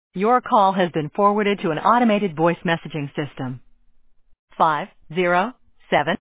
Your call has been forwarded to an automated voice messaging system. 507